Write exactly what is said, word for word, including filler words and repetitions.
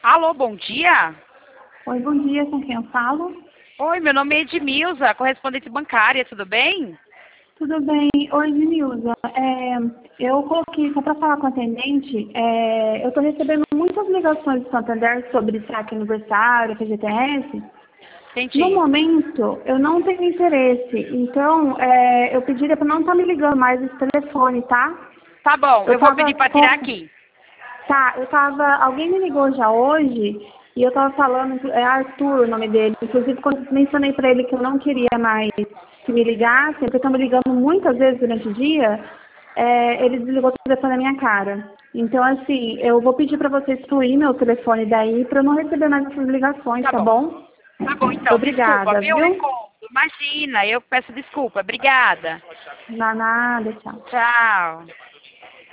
Alô, bom dia? Oi, bom dia, com quem eu falo? Oi, meu nome é Edmilza, correspondente bancária, tudo bem? Tudo bem? Oi, Nilza. É, eu coloquei só para falar com a atendente, é, eu estou recebendo muitas ligações do Santander sobre saque aniversário, F G T S. No Entendi. momento, eu não tenho interesse, então é, eu pediria para não estar me ligando mais esse telefone, tá? Tá bom, Eu eu vou tava pedir para com... tirar aqui. Tá, eu tava. Alguém me ligou já hoje e eu tava falando, é Arthur o nome dele. Inclusive, quando eu mencionei pra ele que eu não queria mais que me ligasse, porque estão me ligando muitas vezes durante o dia, é, ele desligou o telefone na minha cara. Então, assim, eu vou pedir pra você excluir meu telefone daí pra eu não receber mais essas ligações, Tá tá bom. bom? Tá bom, então, desculpa, Obrigada, viu? Eu viu? encontro. Imagina, eu peço desculpa. Obrigada. Não, nada, tchau. Tchau.